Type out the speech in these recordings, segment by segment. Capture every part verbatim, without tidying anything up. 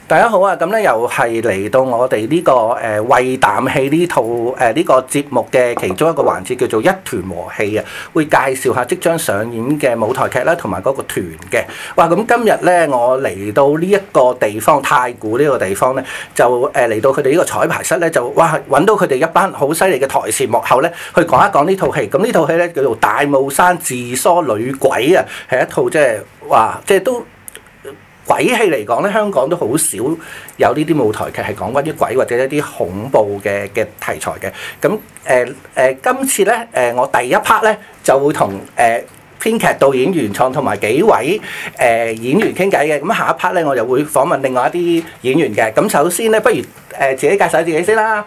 大家好啊！咁咧又係嚟到我哋呢、這個誒、呃、為啖氣呢套誒呢、呃這個節目嘅其中一個環節，叫做一團和氣啊，會介紹下即將上演嘅舞台劇啦，同埋嗰個團嘅。哇！咁今日咧我嚟到呢一個地方，太古呢個地方咧，就誒嚟、呃、到佢哋呢個彩排室咧，就哇揾到佢哋一班好犀利嘅台前幕後咧，去講一講呢套戲。咁呢套戲咧叫做《大霧山自梳女鬼》啊，係一套即係哇，即係都。鬼戲嚟講咧，香港都好少有呢啲舞台劇係講關於鬼或者一啲恐怖嘅嘅題材嘅。咁誒誒，今次咧誒、呃，我第一 part 咧就會同誒、呃、編劇、導演、原創同埋幾位誒、呃、演員傾偈嘅。咁下一 part 咧，我就會訪問另外一啲演員嘅。咁首先咧，不如誒、呃、自己介紹自己先啦。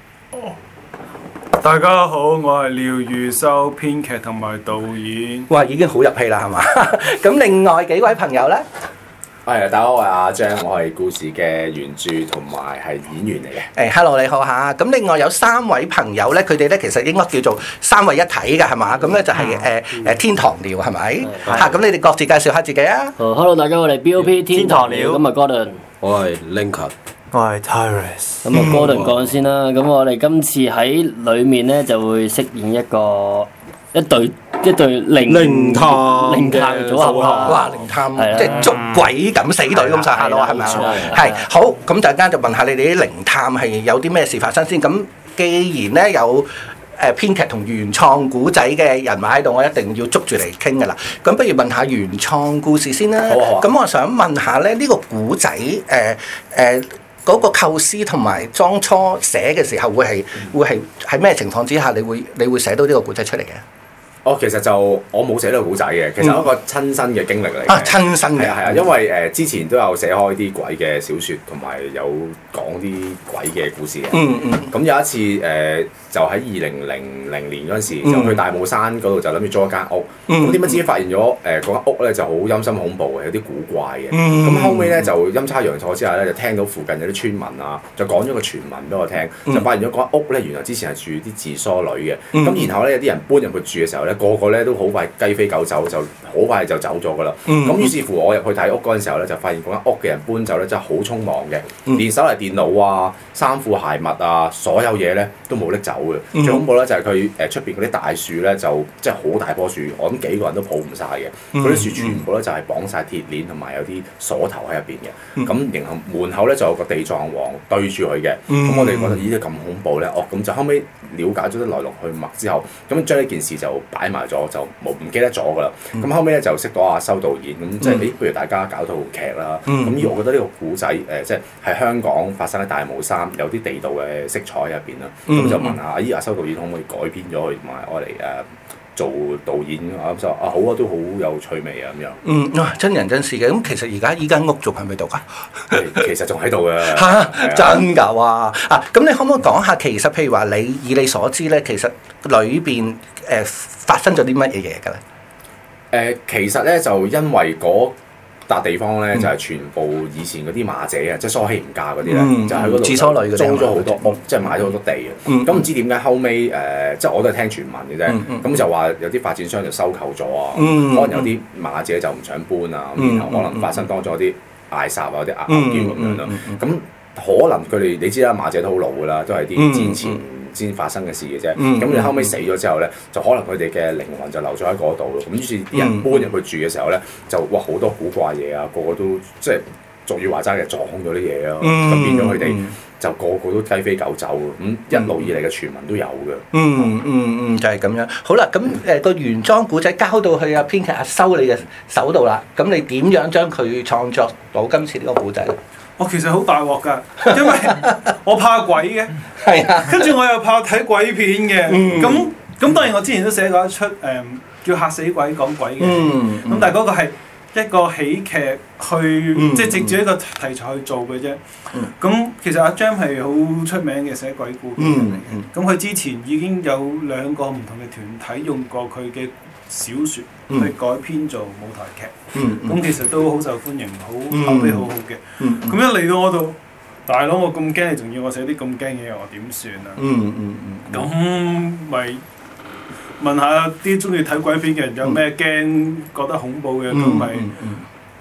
大家好，我係廖宇修，編劇同埋導演。 哇，已經好入戲啦，係嘛？咁另外幾位朋友咧？ 係，大家好，我係阿張，我係故事嘅原著同埋係演員嚟嘅。 誒、hey, ，hello 你好嚇。咁另外有三位朋友咧，佢哋咧其實應該叫做三位一體㗎，係嘛？咁咧就係誒誒天堂鳥係咪？嚇，咁你哋各自介紹下自己啊。 Uh, hello 大家，我哋 B O P 天堂鳥，咁啊 Gordon。 我係 Lincoln。 我係 Tyrus。 咁啊 Gordon 講先啦。咁我哋今次喺裡面咧就會飾演一個一對。一隊靈靈探靈探組合啦， 哇！靈探即係捉鬼敢死隊咁上下咯，係咪啊？係好，咁陣間就問下你哋啲靈探係有啲咩事發生先。咁既然咧有誒編劇同原創古仔嘅人物喺度，我一定要捉住嚟傾㗎啦。咁不如問下原創故事先啦。 好啊好啊。 咁我想問下咧，呢個古仔誒誒嗰個構思同埋當初寫嘅時候，會係會係喺咩情況之下，你會你會寫到呢個古仔出嚟嘅？ 哦，其實就我冇寫呢個古仔嘅，其實一個親身嘅經歷嚟嘅。 啊，親身嘅。 係啊係啊，因為誒、呃、之前都有寫開啲鬼嘅小説，同埋有講啲鬼嘅故事嘅。 嗯嗯。咁有一次誒、呃，就喺二零零零年嗰陣時，就去大霧山嗰度就諗住租一間屋。咁點不知發現咗誒嗰間屋咧就好陰森恐怖嘅，有啲古怪嘅。咁、嗯、後尾咧就陰差陽錯之下咧，就聽到附近有啲村民啊，就講咗個傳聞俾我聽，就發現咗嗰間屋咧原來之前係住啲自梳女嘅。咁、嗯、然後咧有啲人搬入去住嘅時候咧，個個咧都好快雞飛狗走，就好快就走咗噶啦。咁、嗯、於是乎我入去睇屋嗰陣時候咧，就發現嗰間屋嘅人搬走咧真係好匆忙嘅，嗯、連手提電腦啊、衫褲鞋襪啊，所有嘢咧都冇拎走嘅。嗯、最恐怖咧就係佢誒出邊嗰啲大樹咧，就即係好大棵樹，我諗幾個人都抱唔晒嘅。嗰啲、嗯、樹全部咧就係綁晒鐵鏈，同埋有啲鎖頭喺入邊嘅。咁、嗯、然後門口咧就有個地藏王對住佢嘅。咁、嗯、我哋覺得咦咁恐怖咧？哦，咁就後尾了解咗啲來龍去脈之後，咁將呢件事就擺埋咗，就冇唔記得咗㗎啦。咁、嗯、後尾咧就識到阿修導演，咁即係誒，不如大家搞套劇啦。咁、嗯、而我覺得呢個古仔誒，即係喺香港發生喺大霧山，有啲地道嘅色彩喺入邊啦。咁、嗯、就問下咦阿修導演可唔可以改編咗佢，同埋我嚟誒做導演啊？咁就啊好啊，都好有趣味啊咁樣。嗯， 哇！真人真事嘅，咁其實而家依間屋仲喺咪度㗎？ 其實仲喺度嘅。 嚇！真㗎哇！啊，咁你可唔可以講下其實譬如話你以你所知咧，其實裏邊誒發生咗啲乜嘢嘢㗎咧？ 誒、呃、其實咧就因為嗰笪地方咧、嗯、就係全部以前嗰啲馬姐啊，即係梳起唔嫁嗰啲咧，嗯、就喺嗰度自梳女嘅租咗好多屋，即係買咗好多地嘅。咁唔、嗯、知點解後尾，誒、呃，即係我都係聽傳聞嘅啫。咁、嗯嗯、就話有啲發展商就收購咗啊，嗯、可能有啲馬姐就唔想搬啊，嗯、然後可能發生多咗啲嗌殺啊，有啲拗撬咁樣咯。咁可能佢哋你知啦，馬姐都好老㗎啦，都係啲戰前先發生嘅事嘅啫，咁你、嗯、後尾死咗之後咧，就可能佢哋嘅靈魂就留咗喺嗰度咯。咁於是啲人搬入去住嘅時候咧，就哇好多古怪嘢啊，個個都即係俗語話齋嘅撞咗啲嘢咯，咁、嗯、變咗佢哋就個個都雞飛狗走嘅。咁一路以嚟嘅傳聞都有嘅。嗯嗯嗯，就係、是、咁樣。好啦，咁誒個原裝古仔交到去阿編劇阿修你嘅手度啦。咁你點樣將佢創作到今次呢個古仔？ 我其實好大鑊㗎，因為我怕鬼嘅， 係啊， 跟住我又怕睇鬼片嘅，咁咁、嗯、當然我之前都寫過一出誒、嗯、叫嚇死鬼講鬼嘅，咁、嗯嗯、但係嗰個係一個喜劇去，嗯、即係藉住一個題材去做嘅啫。咁、嗯、其實阿 Jam 係好出名嘅寫鬼故嘅人嚟嘅，咁佢、嗯嗯、之前已經有兩個唔同嘅團體用過佢嘅小説去改編做舞台劇，咁、嗯嗯、其實都好受歡迎，好口碑好好嘅。咁、嗯嗯、一嚟到我度，大佬我咁驚，你仲要我寫啲咁驚嘅嘢，我點算啊？咁咪問下啲中意睇鬼片嘅人有咩驚，覺得恐怖嘅咁咪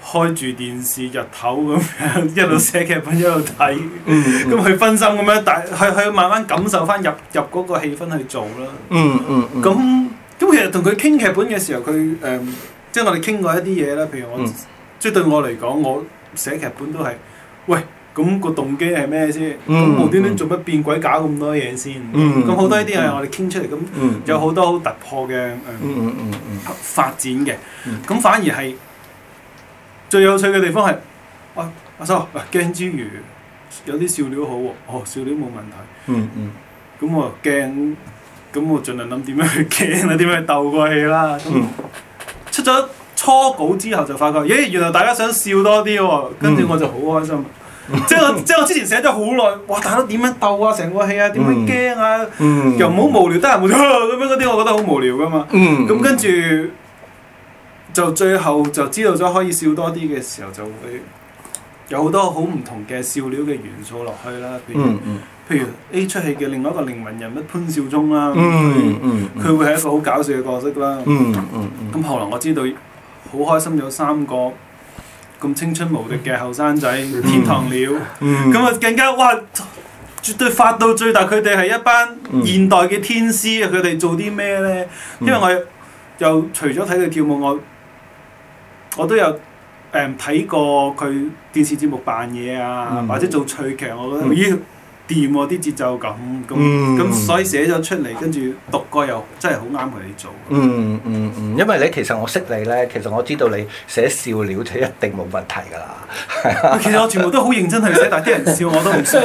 開住電視日頭咁樣一路寫劇本一路睇，咁佢分心咁樣，但係佢慢慢感受翻入入嗰個氣氛去做啦。 嗯嗯嗯。 咁咁其實同佢傾劇本嘅時候，佢誒、呃、即係我哋傾過一啲嘢啦。譬如我、嗯、即係對我嚟講，我寫劇本都係喂。咁個動機係咩先？咁、嗯、無端端做乜變鬼搞咁多嘢先？咁好、嗯、多呢啲係我哋傾出嚟，咁、嗯、有好多好突破嘅誒、呃嗯嗯嗯、發展嘅。咁、嗯、反而係最有趣嘅地方係，阿阿叔驚之餘有啲笑料好喎，哦笑料冇問題。嗯嗯。咁我驚，咁我盡量諗點樣去驚啦，點樣去鬥過氣啦。咁、嗯、出咗初稿之後就發覺，咦原來大家想笑多啲喎，跟住我就好開心。即係我，即係我之前寫咗好耐，哇！大佬點樣鬥啊？成個戲啊，點樣驚啊？嗯、又唔好無聊，得閒無聊咁樣嗰啲，我覺得好無聊噶嘛。咁、嗯、跟住就最後就知道咗可以笑多啲嘅時候，就會有好多好唔同嘅笑料嘅元素落去啦。譬如、嗯嗯、譬如 A 出戲嘅另外一個靈魂人物潘少聰啦，佢、嗯嗯嗯、會係一個好搞笑嘅角色啦。咁、嗯嗯嗯嗯、後來我知道好開心有三個咁青春無敵嘅後生仔，天堂鳥，咁啊、嗯嗯、更加哇，絕對發到最大。佢哋係一班現代嘅天師啊！佢哋做啲咩咧？因為我又除咗睇佢跳舞，我我都有誒睇、嗯、過佢電視節目扮嘢啊，嗯、或者做趣劇，我覺得咦掂喎啲節奏感，咁咁、嗯、所以寫咗出嚟，跟住讀過又真係好啱佢哋做。嗯嗯嗯，因為你其實我識你咧，其實我知道你寫笑料就一定冇問題㗎啦。係啊， 其實我全部都好認真去寫，但係啲人笑我都唔信。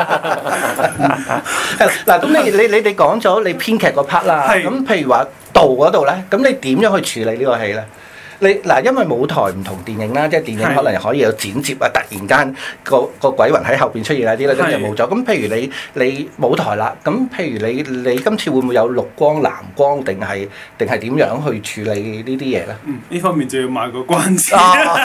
嗱，咁你你你哋講咗你編劇嗰 part 啦，咁是譬如話導嗰度咧，咁你點樣去處理呢個戲咧？你嗱，因為舞台唔同電影啦，即係電影可能可以有剪接啊，突然間個個鬼魂喺後邊出現啊啲咧，咁就冇咗。咁譬如你你舞台啦，咁譬如你你今次會唔會有綠光、藍光，定係定係點樣去處理呢啲嘢咧？ 嗯，呢方面就要賣個關子。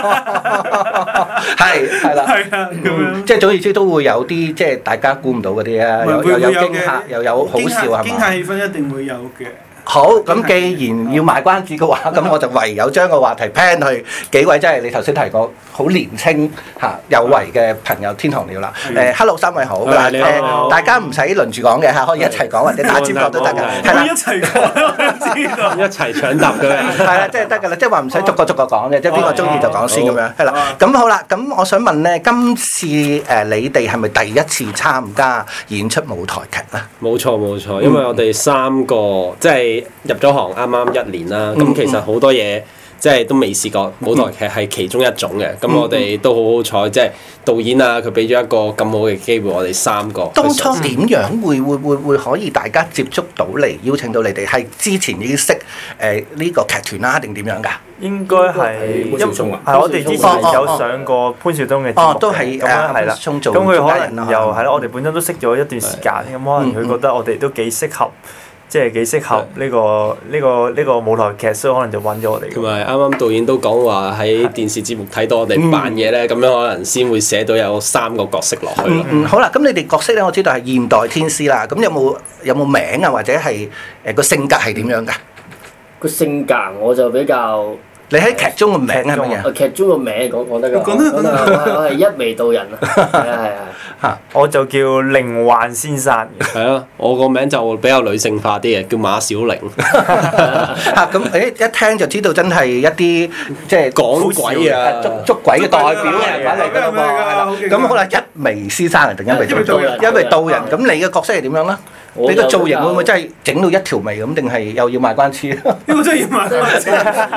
係係啦， 係啊，咁樣即係總言之都會有啲即係大家估唔到嗰啲啊，又有驚嚇，又有好笑係嘛？ 驚嚇氣氛一定會有嘅。 好，咁既然要賣關子嘅話，咁我就唯有將個話題 plan 去幾位，即係你頭先提過好年青嚇有為嘅朋友天堂鳥啦。誒 ，hello 三位好，嗱誒，大家唔使輪住講嘅嚇，可以一齊講或者打尖角都得㗎，係啦， 一齊講，我知道， 一齊搶答嘅， 係啦，即係得㗎啦，即係話唔使逐個逐個講嘅，即係邊個中意就講先咁樣，係啦。咁好啦，咁我想問咧，今次誒你哋係咪第一次參加演出舞台劇咧？ 冇錯冇錯，因為我哋三個即係。入咗行啱啱一年啦，咁、嗯、其實好多嘢即係都未試過，舞台劇係其中一種嘅。咁、嗯、我哋都好好彩，即係導演啊，佢俾咗一個咁好嘅機會，我哋三個。 當初點樣會會會會可以大家接觸到嚟邀請到你哋？係之前已經識誒呢個劇團啦，定點樣㗎？ 應該係潘少聰啊，係我哋之前有上過潘少聰嘅節目嘅， 哦，都係誒潘少聰做。 咁佢可能又係咯，我哋本身都識咗一段時間，咁可能佢覺得我哋都幾適合。即係幾適合呢、呢個呢、呢個呢、呢個舞台劇，所以可能就揾咗我哋。 同埋啱啱導演都講話喺電視節目睇到我哋扮嘢咧，咁、嗯、樣可能先會寫到有三個角色落去咯、 嗯嗯。好啦，咁你哋角色咧，我知道係現代天師啦。咁有冇有冇名啊？或者係誒個性格係點樣㗎？ 個性格我就比較。 你喺劇中個名係乜嘢？ 劇中個名講講得㗎。講得講得，我係一眉道人啊！係啊係啊嚇！我就叫靈幻先生。 係啊，我個名就比較女性化啲嘅，叫馬小玲。 嚇咁誒，一聽就知道真係一啲即係講鬼啊、 捉捉鬼嘅代表人物嚟㗎啦噃。咁好啦，一眉先生定一眉道人？一眉道人。咁你嘅角色係點樣咧？你個造型會唔會真係整到一條眉咁，定係又要賣關子？呢個真係要賣關子。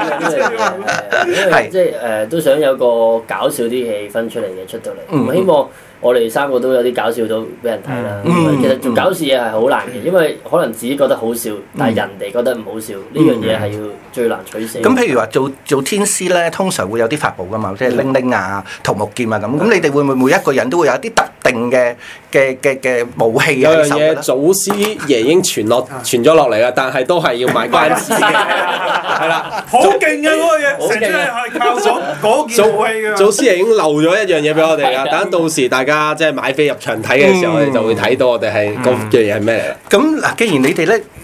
係即係誒，都想有個搞笑啲氣氛出嚟嘅出到嚟。嗯、希望我哋三個都有啲搞笑到俾人睇啦。嗯、其實做搞笑嘢係好難嘅，因為可能自己覺得好笑，但係人哋覺得唔好笑，呢、嗯、樣嘢係要最難取捨。咁、 嗯、譬如話做做天師咧，通常會有啲法寶㗎嘛，即係鈴鈴啊、桃木劍啊咁。咁你哋會唔會每一個人都會有一啲特定嘅嘅嘅嘅武器喺手咧？ 祖師爺已經傳落傳咗落嚟啦，但係都係要賣關子嘅，係啦， 好勁嘅嗰個嘢，成日係靠咗嗰件武器㗎。 祖師爺已經留咗一樣嘢俾我哋㗎，等到時大家即係買飛入場睇嘅時候，我哋就會睇到我哋係嗰樣嘢係咩嚟啦。 咁嗱，既然你哋咧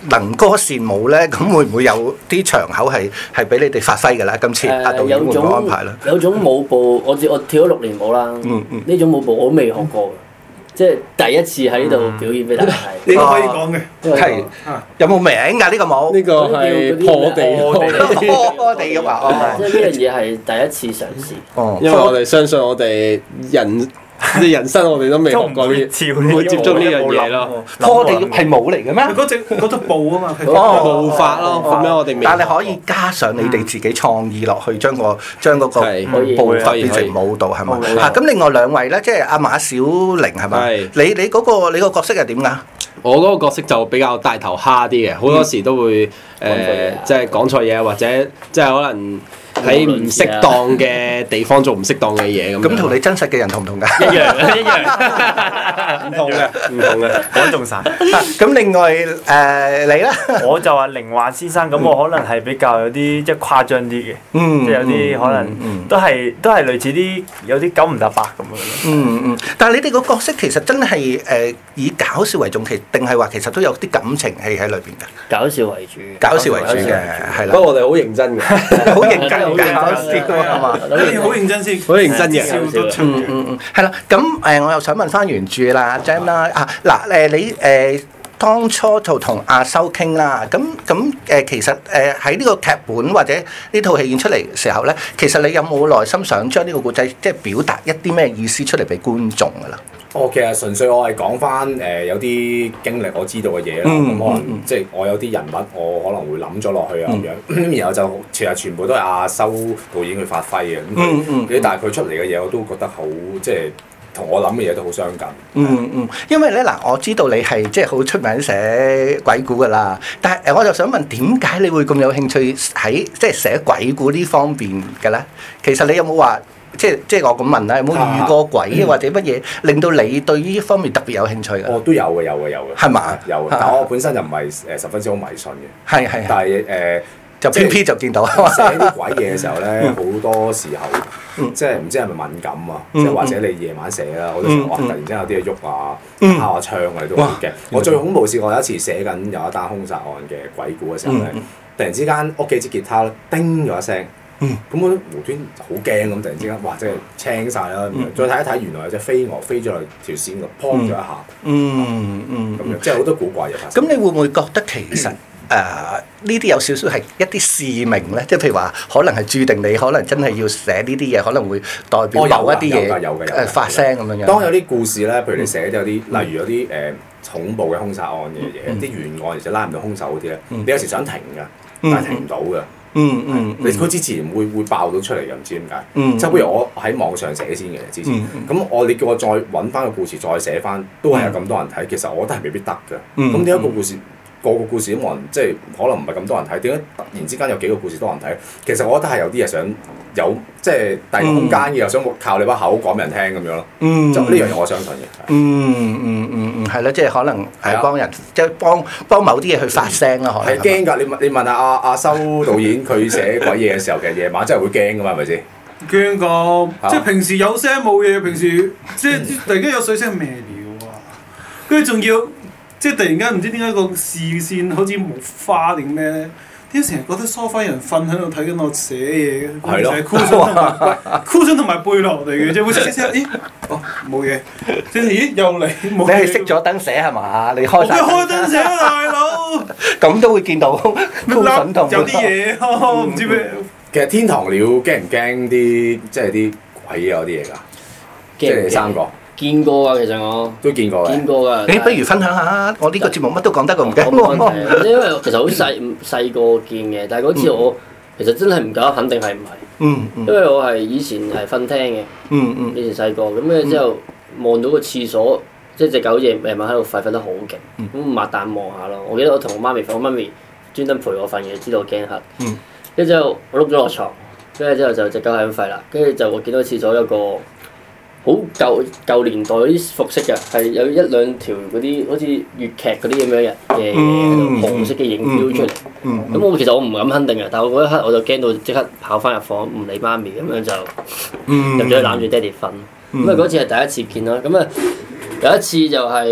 能歌善舞咧，咁會唔會有啲場口係係俾你哋發揮㗎啦？今次阿導演會唔會安排咧？ 有種舞步，我我跳咗六年舞啦。 嗯嗯。 呢種舞步我都未學過嘅，即係第一次喺呢度表演俾大家睇。 呢個可以講嘅。 係。有冇名㗎呢個舞？ 呢個係破地破地嘅嘛。 即係呢樣嘢係第一次嘗試。 哦。 因為我哋相信我哋人。即人生我哋都未學過呢，唔會接觸呢樣嘢咯。 破地係舞嚟嘅咩？ 嗰隻嗰隻步啊嘛， 哦，步法咯，咁樣我哋未。 但係你可以加上你哋自己創意落去，將個將嗰個步法變成舞蹈係咪？嚇！咁另外兩位咧，即係阿馬小玲係咪？你你嗰個你個角色係點㗎？ 我嗰個角色就比較大頭蝦啲嘅，好多時都會誒，即係講錯嘢或者即係可能。喺唔適當嘅地方做唔適當嘅嘢咁。 咁同你真實嘅人同唔同㗎？ 一樣一樣，唔同嘅，唔同嘅， 講中晒。 咁另外誒你咧？ 我就話靈幻先生，咁我可能係比較有啲即係誇張啲嘅， 嗯， 即係有啲可能都係都係類似啲有啲九唔搭八咁樣咯。 嗯嗯，但係你哋個角色其實真係誒以搞笑為重，其定係話其實都有啲感情戲喺裏邊㗎？ 搞笑為主， 搞笑為主嘅係啦。 不過我哋好認真嘅， 好認真。好搞笑啊嘛！ 好認真先， 好認真嘅， 笑都出嘅。 嗯嗯，係啦。咁誒，我又想問翻原著啦 ，Jam 啦啊嗱誒，你誒當初就同阿修傾啦。咁咁誒，其實誒喺呢個劇本或者呢套戲演出嚟時候咧，其實你有冇內心想將呢個故仔即係表達一啲咩意思出嚟俾觀眾㗎啦？ 哦，其實純粹我係講翻誒有啲經歷我知道嘅嘢啦，咁可能即係我有啲人物我可能會諗咗落去啊咁樣，然後就其實全部都係阿修導演去發揮嘅，咁佢但係佢出嚟嘅嘢我都覺得好即係同我諗嘅嘢都好相近。 嗯嗯，因為咧嗱，我知道你係即係好出名寫鬼故㗎啦，但係誒我就想問點解你會咁有興趣喺即係寫鬼故呢方面嘅咧？其實你有冇話？即係即係我咁問啦，有冇遇過鬼、啊、或者乜嘢令到你對呢方面特別有興趣㗎？ 哦，都有嘅，有嘅，有嘅。 係嘛？ 有嘅，但我本身就唔係誒十分之好迷信嘅。係係。 但係誒，呃、 就偏偏就見到寫啲鬼嘢嘅時候咧，好多時候即係唔知係咪敏感啊？即係或者你夜晚寫啦，好多時候哇，突然之間有啲嘢喐啊，敲下窗啊，你都好驚。我最恐怖試過有一次寫緊有一單兇殺案嘅鬼故嘅時候咧，突然之間屋企支吉他咧叮咗一聲。咁我都無端好驚咁，突然之間，哇！即係青晒啦，再睇一睇，原來有隻飛蛾飛咗落條線度，砰咗一下， 嗯嗯， 咁樣即係好多古怪嘢發生。咁你會唔會覺得其實誒呢啲有少少係一啲使命咧？即係譬如話，可能係註定你可能真係要寫呢啲嘢，可能會代表某一啲嘢誒發聲咁樣樣。 當有啲故事咧，譬如你寫有啲，例如有啲誒恐怖嘅兇殺案嘅嘢，啲懸案而且拉唔到兇手嗰啲咧，你有時想停㗎，但係停唔到㗎。 嗯嗯， 你佢之前會會爆到出嚟嘅，唔知點解。嗯，即係不如我喺網上寫先嘅之前。咁我你叫我再揾翻個故事再寫翻，都係有咁多人睇。其實我覺得係未必得㗎。咁點解個故事個個故事都冇人，即係可能唔係咁多人睇？點解突然之間有幾個故事多人睇？其實我覺得係有啲嘢想有即係第二個空間嘅，又想靠你把口講俾人聽咁樣咯。嗯，就呢樣嘢我相信嘅。 嗯嗯嗯嗯，係咯，即係可能係幫人，即係幫幫某啲嘢去發聲啦。 係驚㗎！你問你問下阿阿修導演，佢寫鬼嘢嘅時候，其實夜晚真係會驚㗎嘛？係咪先？ 驚㗎！即係平時有聲冇嘢，平時即係突然間有水聲咩料啊？跟住仲要即係突然間唔知點解個視線好似木花定咩咧？點解成日覺得梳化人瞓喺度睇緊我寫嘢嘅？成日箍上同埋箍上同埋背落嚟嘅啫，會寫寫咦？哦，冇嘢。即係咦？又嚟冇嘢。 你係熄咗燈寫係嘛？你開晒。 我開燈寫啊，大佬！ 咁都會見到箍筍同有啲嘢咯，唔知咩。 其實天堂鳥驚唔驚啲即係啲鬼啊嗰啲嘢㗎？即係三個。 見過啊，其實我都見過嘅。 見過㗎。 你不如分享下，我呢個節目乜都講得咁唔驚。 冇問題，因為其實好細細個見嘅，但係嗰次我其實真係唔夠肯定係唔係。嗯。因為我係以前係瞓廳嘅。嗯嗯。以前細個咁嘅之後望到個廁所，即係隻狗夜夜晚喺度吠，瞓得好勁。咁擘大望下咯，我記得我同我媽咪瞓，我媽咪專登陪我瞓嘅，知道我驚黑。嗯。跟住之後我碌咗落床，跟住之後就隻狗喺度吠啦，跟住就我見到廁所有個好舊舊年代嗰啲服飾嘅，係有一兩條嗰啲好似粵劇嗰啲咁樣嘅嘅紅色嘅影飄出嚟。咁、嗯嗯、我其實我唔敢肯定嘅，但係我嗰一刻我就驚到即刻跑翻入房，唔理媽咪咁樣就入咗去攬住爹哋瞓。咁啊嗰次係第一次見啦。咁啊有一次就係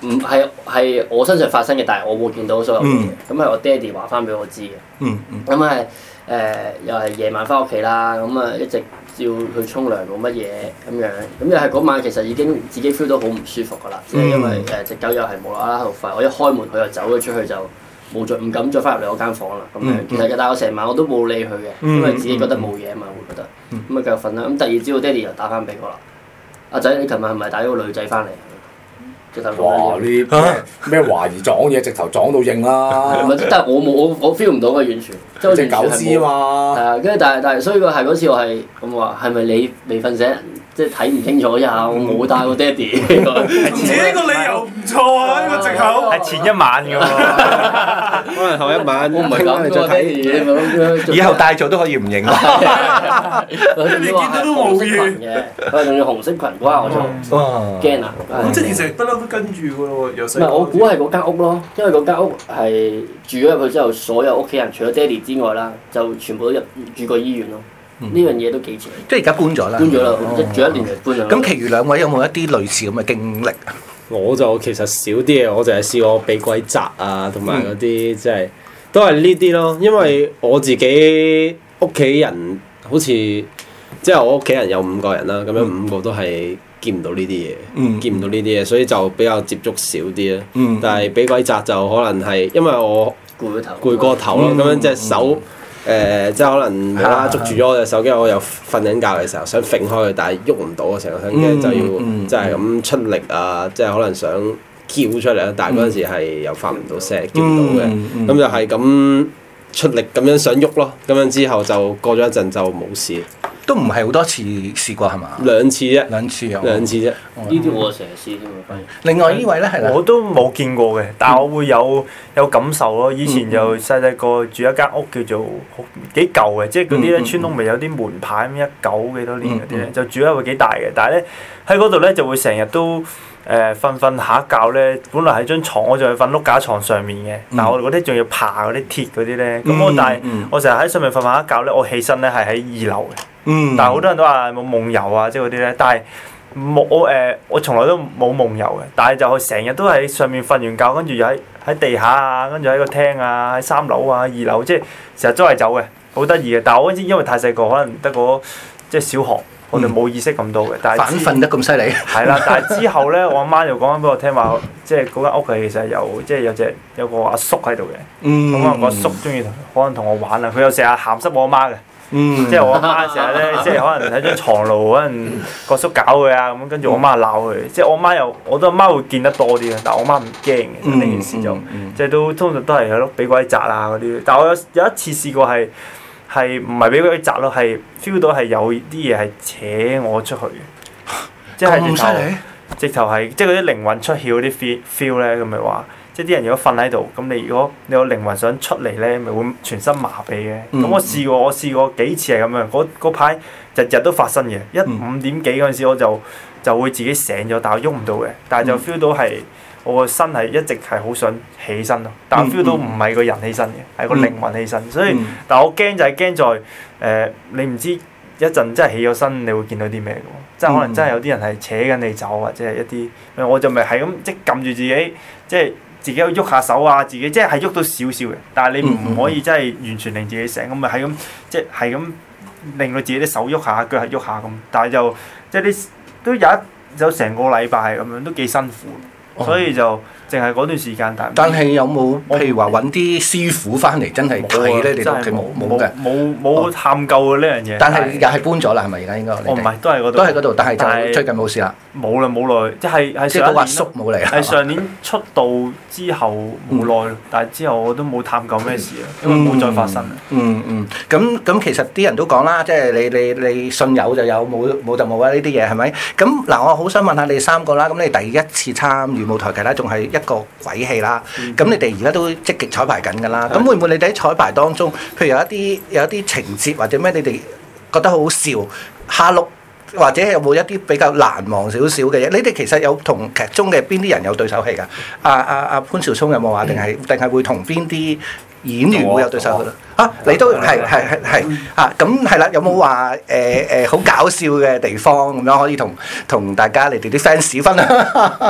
唔係係我身上發生嘅，但係我冇見到所有嘅嘢。咁係、 嗯、 我爹哋話翻俾我知嘅。 嗯嗯。 咁係誒又係夜晚翻屋企啦，咁啊一直要去沖涼冇乜嘢咁樣。咁又係嗰晚其實已經自己 feel 到好唔舒服㗎啦，即係、嗯、因為誒隻、呃、狗又係無啦啦喺度吠，我一開門佢又走咗出去就冇再唔敢再翻入嚟我間房啦。咁樣其實但係我成晚我都冇理佢嘅，因為自己覺得冇嘢啊嘛，會覺得咁啊繼續瞓啦。咁第二朝第二朝爹哋又打翻俾我啦，阿仔你琴晚係咪帶咗個女仔翻嚟？ 哇！呢啲咩懷疑撞嘢，直頭撞到應啦。 但係我冇我我 feel 唔到嘅完全，即係隻狗知啊嘛。 係啊，跟住但係但係，所以個係嗰次我係咁話，係咪你未瞓醒？即係睇唔清楚呀！我冇帶過爹哋。 自己個理由唔錯啊！呢個藉口係前一晚㗎喎， 可能後一晚。 我唔係咁嘅爹哋， 以後帶咗都可以唔認。 你見到都冇嘢嘅，佢仲要紅色裙，哇！我就驚啊！ 咁即係其實不嬲都跟住㗎喎，由細。 唔係我估係嗰間屋咯，因為嗰間屋係住咗入去之後，所有屋企人除咗爹哋之外啦，就全部都入住過醫院咯。呢樣嘢都幾邪。 即係而家搬咗啦。 搬咗啦，即係住一年就搬咗。 咁，其餘兩位有冇一啲類似咁嘅經歷啊？ 我就其實少啲嘅，我就係試過俾鬼砸啊，同埋嗰啲即係都係呢啲咯。因為我自己屋企人好似即係我屋企人有五個人啦，咁樣五個都係見唔到呢啲嘢，嗯、見唔到呢啲嘢，所以就比較接觸少啲啦。嗯、但係俾鬼砸就可能係因為我攰個頭， 攰個頭咯，咁、嗯、樣隻手。誒、呃，即係可能無啦啦捉住咗我隻手機，我又瞓緊覺嘅時候想揈開佢，但係喐唔到啊！成個身嘅就要即係咁出力啊！即係可能想叫出嚟啦，但係嗰陣時係又發唔到聲，叫唔到嘅，咁、嗯嗯、就係咁出力咁樣想喐咯。咁樣之後就過咗一陣就冇事。 都唔係好多次試過係嘛？ 兩次啫， 兩次啊， 兩次啫。 呢啲我成日試添喎。 另外呢位咧係啦， 我都冇見過嘅，但係我會有有感受咯。以前就細細個住一間屋叫做幾舊嘅，即係嗰啲咧村屋咪有啲門牌咁一九幾多年嗰啲咧，就住一個幾大嘅。但係咧喺嗰度咧就會成日都誒瞓瞓下覺咧，本來喺張床，我仲係瞓碌架床上面嘅，但係我哋嗰啲仲要爬嗰啲鐵嗰啲咧。咁我但係我成日喺上面瞓瞓下覺咧，我起身咧係喺二樓嘅。嗯、但係好多人都話冇夢遊啊，即係嗰啲咧。但係冇我誒，我從來都冇夢遊嘅。但係就成日都喺上面瞓完覺，跟住又喺喺地下啊，跟住喺個廳啊，喺三樓啊、二樓，即係成日周圍走嘅，好得意嘅。但係我嗰陣因為太細個，可能得個即係小學，我哋冇意識咁多嘅。但係反瞓得咁犀利。係啦，但係之後咧，我阿媽又講翻俾我聽話，即係嗰間屋係其實有即係有隻有個阿叔喺度嘅。咁可能個阿叔中意可能同我玩啊，佢又成日鹹濕我阿媽嘅。嗯、即係我阿媽成日咧，即係可能喺張床度，可能個叔搞佢啊咁，跟住我媽鬧佢。即係我媽又，我都阿媽會見得多啲嘅，但係我媽唔驚嘅呢件事就，嗯嗯嗯、即係都通常都係係咯，俾鬼砸啊嗰啲。但係我有有一次試過係係唔係俾鬼砸咯，係 feel 到係有啲嘢係扯我出去嘅，即係直頭直頭係即係嗰啲靈魂出竅嗰啲 feel feel 咧，咁咪話。即係啲人如果瞓喺度，咁你如果你個靈魂想出嚟咧，咪會全身麻痹嘅。咁、嗯、我試過，我試過幾次係咁樣。嗰嗰排日日都發生嘅。一五點幾嗰陣時，我就就會自己醒咗，但係喐唔到嘅。但係就 feel 到係我個身係一直係好想起身咯。但係 feel 到唔係個人起身嘅，係個靈魂起身。所以，但係我驚就係驚在誒、呃，你唔知一陣真係起咗身，你會見到啲咩嘅喎？即係可能真係有啲人係扯緊你走，或者係一啲，我就咪係咁即係撳住自己，即係。自己喐下手啊，自己即係係喐到少少嘅，但係你唔可以真係完全令自己醒，咁咪係咁即係係咁令到自己啲手喐下，腳係喐下咁，但係就即係啲都有一有成個禮拜係咁樣，都幾辛苦，哦、所以就淨係嗰段時間。但但係有冇譬如話揾啲師傅翻嚟真係睇咧？你屋企冇冇嘅？ 冇冇探究嘅呢樣嘢。 但係又係搬咗啦，係咪而家應該？ 哦，唔係，都係嗰度。 都係嗰度，但係就最近冇事啦。 冇啦，冇耐，即係係即係嗰個阿叔冇嚟啊！ 係上年出道之後冇耐，嗯、但係之後我都冇探究咩事啊，因為冇再發生。 嗯嗯，咁、嗯、咁、嗯、其實啲人都講啦，即係你你你信有就有，冇冇就冇啊！呢啲嘢係咪？咁嗱，我好想問下你三個啦。咁你第一次參與舞台劇啦，仲係一個鬼戲啦。咁、嗯、你哋而家都積極彩排緊㗎啦。咁、嗯、會唔會你哋喺彩排當中，譬如有一啲有一啲情節或者咩，你哋覺得好好笑、蝦碌？或者有冇一啲比較難忘少少嘅嘢？你哋其實有同劇中嘅邊啲人有對手戲㗎？阿阿阿潘紹聰有冇話？定係定係會同邊啲演員會有對手戲咧？啊，你都係係係係啊！咁係啦，有冇話誒誒好搞笑嘅地方咁樣可以同同大家你哋啲 fans 分享？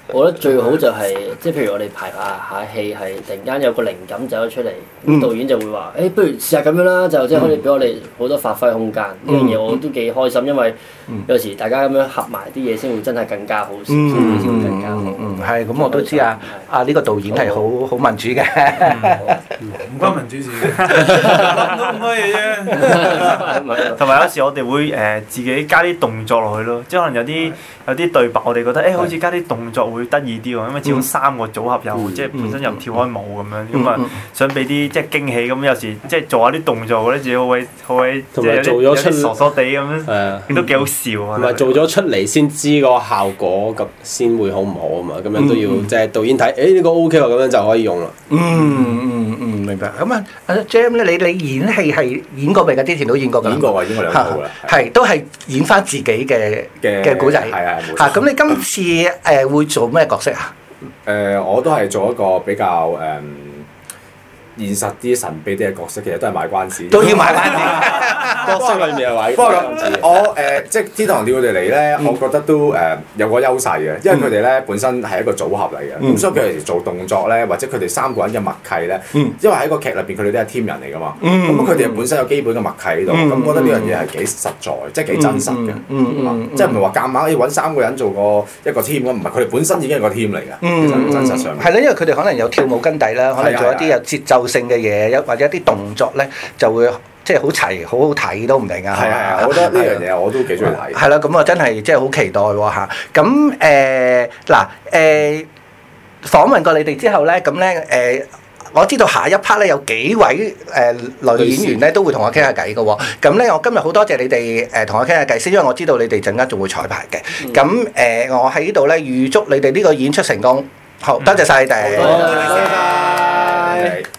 我覺得最好就係、是、即係譬如我哋排下下戲係突然間有個靈感走咗出嚟，咁導演就會話：誒、欸，不如試下咁樣啦，就即係可以俾我哋好多發揮空間。呢樣嘢我都幾開心，因為有時大家咁樣合埋啲嘢先會真係更加好，先會更加好。 嗯，係咁，我都知啊。啊，呢個導演係好好民主嘅， 唔關民主事嘅，諗到咁多嘢啫。 同埋有時我哋會誒自己加啲動作落去咯，即係可能有啲有啲對白，我哋覺得誒好似加啲動作會得意啲喎，因為始終三個組合又即係本身又跳開舞咁樣，咁啊想俾啲即係驚喜咁，有時即係做下啲動作，覺得自己好鬼好鬼，即係有啲傻傻地咁樣，亦都幾好笑啊！ 同埋做咗出嚟先知個效果咁先會好唔好啊嘛，咁樣都要即係導演睇，誒呢個 O K 喎，咁樣就可以用啦。 嗯嗯嗯，明白。咁啊，阿 Jam 咧，你你演戲係演過未㗎？之前都演過㗎。 演過啊，演過兩套啦。 係都係演翻自己嘅嘅嘅古仔。 係啊，冇錯。 嚇，咁你今次誒會做咩角色啊？ 誒，我都係做一個比較誒現實啲、神秘啲嘅角色，其實都係賣關子。 都要賣關子。 角色裏面係賣不過咁，我誒即係天堂鳥佢哋嚟咧，我覺得都誒有個優勢嘅，因為佢哋咧本身係一個組合嚟嘅，咁所以佢哋做動作咧，或者佢哋三個人嘅默契咧，因為喺個劇入邊佢哋都係 team 人嚟噶嘛，咁佢哋本身有基本嘅默契喺度，咁我覺得呢樣嘢係幾實在，即係幾真實嘅，即係唔係話夾硬要揾三個人做個一個 team 咁，唔係佢哋本身已經係個 team 嚟嘅，其實真實上係啦，因為佢哋可能有跳舞根底啦，可能做一啲有節奏性嘅嘢，有或者一啲動作咧就會。即係好齊，好好睇都唔定啊！ 係啊，我覺得呢樣嘢我都幾中意睇。 係啦，咁我真係即係好期待喎嚇。咁誒嗱誒訪問過你哋之後咧，咁咧誒我知道下一 part 咧有幾位誒女演員咧都會同我傾下偈嘅喎。咁咧我今日好多謝你哋誒同我傾下偈先，因為我知道你哋陣間仲會彩排嘅。咁誒我喺呢度咧預祝你哋呢個演出成功。好，多謝晒你哋。 多謝。